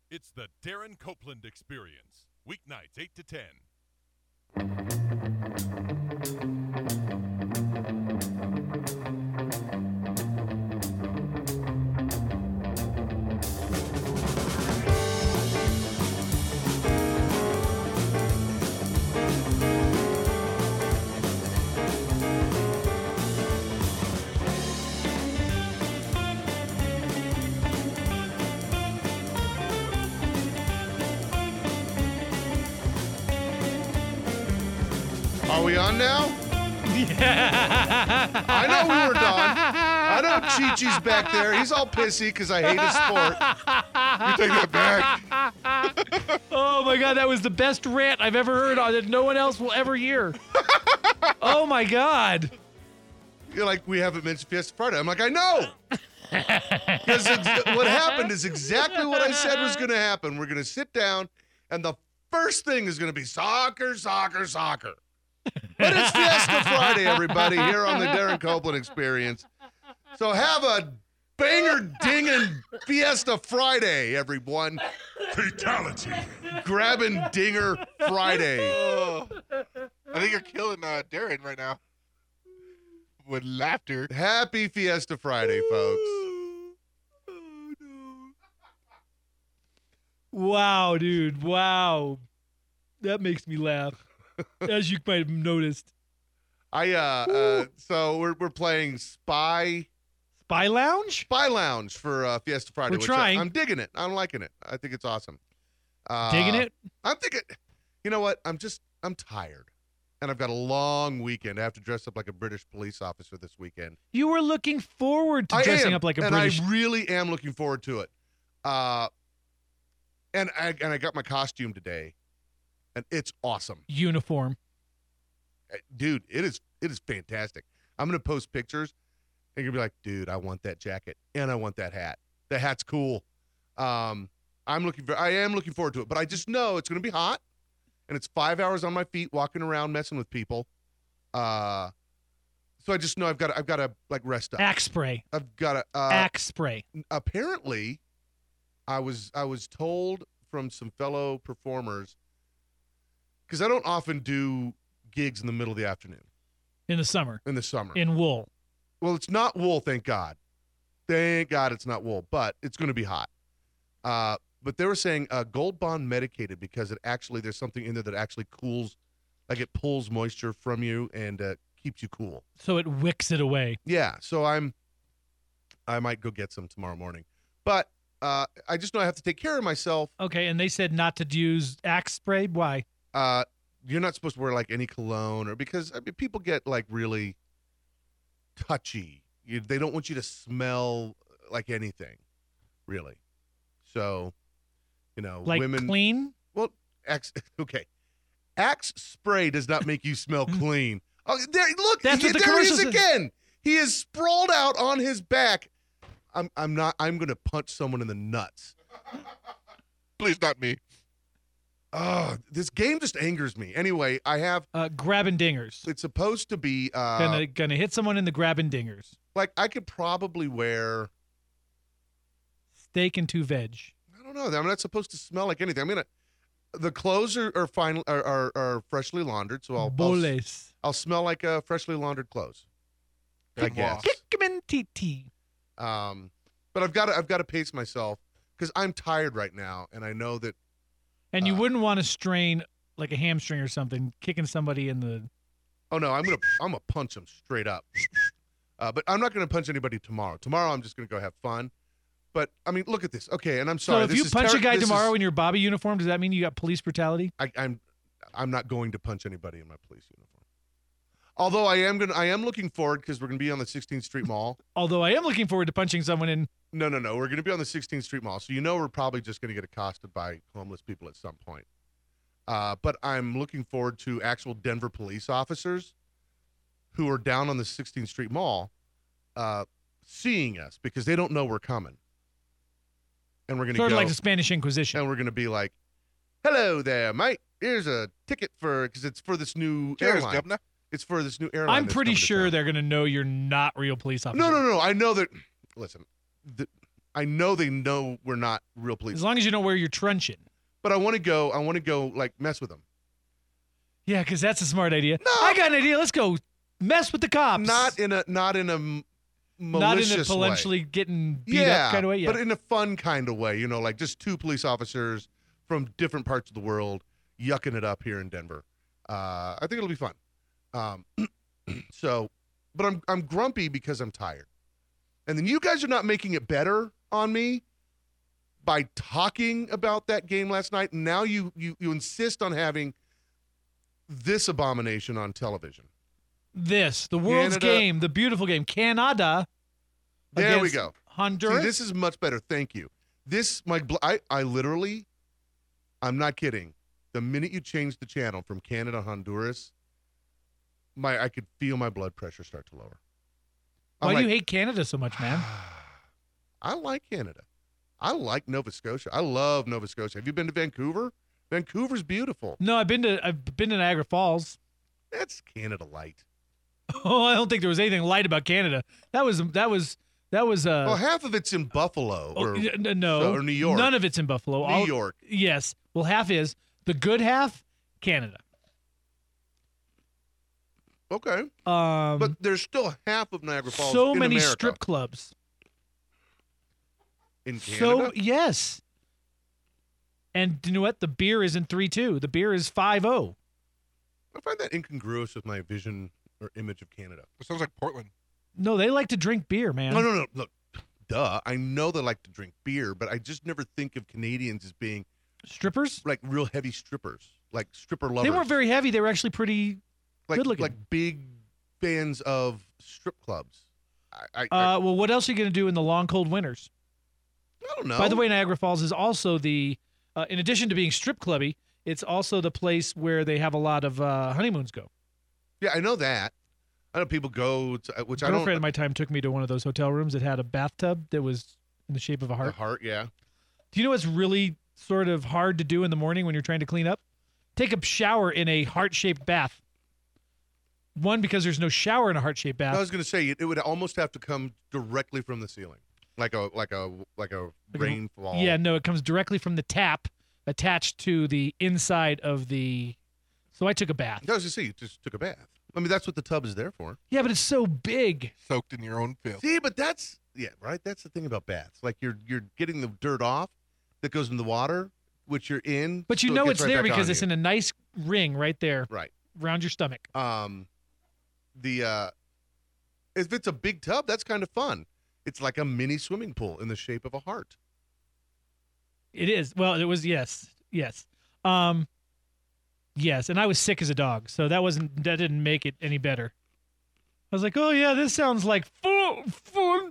It's the Darren Copeland Experience. Weeknights 8 to 10. Are we on now? I know we were done. I know Chi-Chi's back there. He's all pissy because I hate his sport. You take that back. Oh my God, that was the best rant I've ever heard that no one else will ever hear. Oh my God. You're like, we haven't mentioned Fiesta Friday. I'm like, I know. Because what happened is exactly what I said was going to happen. We're going to sit down, and the first thing is going to be soccer, soccer, soccer. But it's Fiesta Friday, everybody, here on the Darren Copeland Experience. So have a banger-dinging Fiesta Friday, everyone. Fatality. Grabbing dinger Friday. Oh, I think you're killing Darren right now with laughter. Happy Fiesta Friday, folks. Oh, no. Wow, dude. Wow. That makes me laugh. As you might have noticed. So we're playing Spy Lounge Lounge for Fiesta Friday. We're trying. I'm digging it. I'm liking it. I think it's awesome. Digging it? I'm thinking, you know what? I'm tired. And I've got a long weekend. I have to dress up like a British police officer this weekend. You were looking forward to dressing up like a British. And I really am looking forward to it. And I got my costume today. And it's awesome. Uniform. Dude, it is fantastic. I'm going to post pictures, and you're going to be like, dude, I want that jacket, and I want that hat. The hat's cool. I am looking forward to it, but I just know it's going to be hot, and it's 5 hours on my feet walking around messing with people. So I just know I've got to like rest up. Axe spray. I've got to Axe spray. Apparently, I was told from some fellow performers, because I don't often do gigs in the middle of the afternoon. In the summer. In wool. Well, it's not wool, thank God. Thank God it's not wool, but it's going to be hot. But they were saying Gold Bond medicated because there's something in there that actually cools, like it pulls moisture from you and keeps you cool. So it wicks it away. Yeah, so I might go get some tomorrow morning. But I just know I have to take care of myself. Okay, and they said not to use Axe spray. Why? You're not supposed to wear like any cologne because people get like really touchy. They don't want you to smell like anything, really. So, like women clean. Well, Axe spray does not make you smell clean. Oh, there! Look, That's what the there he is commercial again. He is sprawled out on his back. I'm going to punch someone in the nuts. Please, not me. Oh, this game just angers me. Anyway, I have grabbing dingers. It's supposed to be gonna hit someone in the grabbing dingers. Like I could probably wear steak and 2 veg. I don't know. I'm not supposed to smell like anything. The clothes are fine are freshly laundered, so I'll smell like freshly laundered clothes. I guess. But I've got to pace myself because I'm tired right now, and I know that. And you wouldn't want to strain like a hamstring or something, kicking somebody in the. Oh no, I'm gonna punch him straight up. But I'm not gonna punch anybody tomorrow. Tomorrow I'm just gonna go have fun. But I mean, look at this. Okay, and I'm sorry. So if you punch a guy tomorrow in your Bobby uniform, does that mean you got police brutality? I'm not going to punch anybody in my police uniform. Although I am looking forward because we're gonna be on the 16th Street Mall. Although I am looking forward to punching someone in. No. We're going to be on the 16th Street Mall. So we're probably just going to get accosted by homeless people at some point. But I'm looking forward to actual Denver police officers who are down on the 16th Street Mall seeing us because they don't know we're coming. And we're going to sort of like the Spanish Inquisition. And we're going to be like, hello there, mate. Here's a ticket because it's for this new airline. Governor. It's for this new airline. I'm pretty sure they're going to know you're not real police officers. No. I know that. Listen, I know they know we're not real police. As long as you know where you're truncheon. But I want to go like mess with them. Yeah, because that's a smart idea. No. I got an idea. Let's go mess with the cops. Not in a malicious Not in a way. potentially getting beat up kind of way. Yeah. But in a fun kind of way, like just two police officers from different parts of the world yucking it up here in Denver. I think it'll be fun. But I'm grumpy because I'm tired. And then you guys are not making it better on me by talking about that game last night. And now you insist on having this abomination on television. The world's Canada. game, the beautiful game, Canada. There we against go. Honduras. See, this is much better. Thank you. I literally, I'm not kidding. The minute you change the channel from Canada to Honduras, I could feel my blood pressure start to lower. Why do you hate Canada so much, man? I like Canada. I like Nova Scotia. I love Nova Scotia. Have you been to Vancouver? Vancouver's beautiful. No, I've been to Niagara Falls. That's Canada light. Oh, I don't think there was anything light about Canada. That was Well, half of it's in Buffalo or New York. None of it's in Buffalo. New York. Yes. Well, half is. The good half, Canada. Okay. But there's still half of Niagara Falls so in many America. strip clubs. In Canada? So yes. And you know what? The beer isn't 3.2. The beer is 5.0. I find that incongruous with my vision or image of Canada. It sounds like Portland. No, they like to drink beer, man. No. Look, duh. I know they like to drink beer, but I just never think of Canadians as being Strippers? like real heavy strippers, like stripper lovers. They weren't very heavy. They were actually pretty good looking. Like big fans of strip clubs. I well, what else are you going to do in the long, cold winters? don't know. By the way, Niagara Falls is also the, in addition to being strip clubby, it's also the place where they have a lot of honeymoons go. Yeah, I know that. I know people go to, which A I don't. girlfriend of my time took me to one of those hotel rooms that had a bathtub that was in the shape of a The heart. heart, yeah. Do you know what's really sort of hard to do in the morning when you're trying to clean up? Take a shower in a heart-shaped bath. One, because there's no shower in a heart-shaped bath. I was going to say it would almost have to come directly from the ceiling, like a rainfall. Yeah, no, it comes directly from the tap attached to the inside of the. So I took a bath. I was going to say you just took a bath. I mean, that's what the tub is there for. Yeah, but it's so big. Soaked in your own filth. See, but that's right. That's the thing about baths. Like you're getting the dirt off that goes in the water, which you're in. But you so it know gets it's right there back because on it's you. in a nice ring right there Right. around your stomach. If it's a big tub, that's kind of fun. It's like a mini swimming pool in the shape of a heart. It is. Well, it was yes. Yes, and I was sick as a dog, so that didn't make it any better. I was like, oh yeah, this sounds like fun.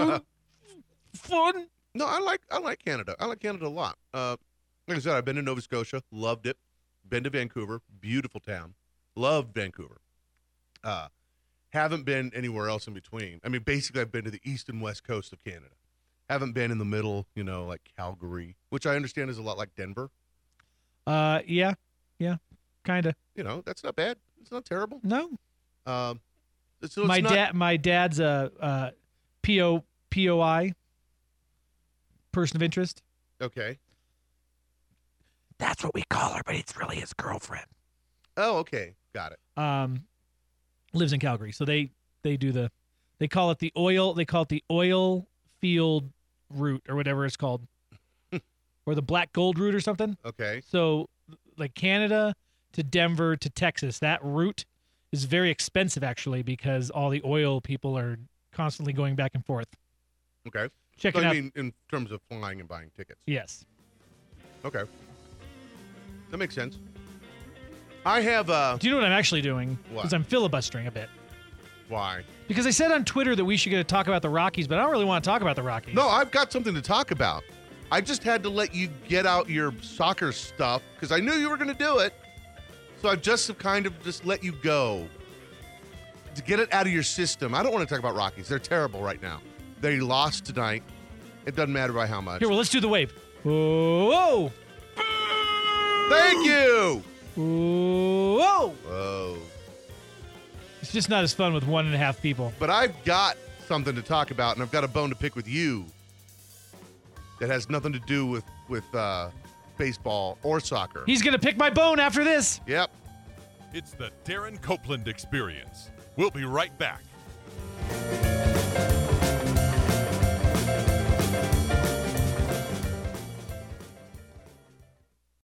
No, I like Canada. I like Canada a lot. Like I said, I've been to Nova Scotia, loved it. Been to Vancouver, beautiful town. Loved Vancouver. Haven't been anywhere else in between. I mean, basically, I've been to the east and west coast of Canada. Haven't been in the middle, like Calgary, which I understand is a lot like Denver. Yeah, kind of. That's not bad. It's not terrible. No, So it's my dad's a POI, person of interest. Okay. That's what we call her, but it's really his girlfriend. Oh, okay. Got it. Lives in Calgary, so they call it the oil field route or whatever it's called, or the black gold route or something. Okay. So, like Canada to Denver to Texas, that route is very expensive actually because all the oil people are constantly going back and forth. Okay. Check So it I out. mean, in terms of flying and buying tickets. Yes. Okay. That makes sense. I have Do you know what I'm actually doing? What? Because I'm filibustering a bit. why? Because I said on Twitter that we should get to talk about the Rockies, but I don't really want to talk about the Rockies. No, I've got something to talk about. I just had to let you get out your soccer stuff because I knew you were going to do it. So I've just kind of just let you go to get it out of your system. I don't want to talk about Rockies. They're terrible right now. They lost tonight. It doesn't matter by how much. Here, well, let's do the wave. Whoa! Thank you. Whoa! Whoa. It's just not as fun with 1.5 people. But I've got something to talk about, and I've got a bone to pick with you. that has nothing to do with baseball or soccer. He's going to pick my bone after this. Yep. It's the Darren Copeland Experience. We'll be right back.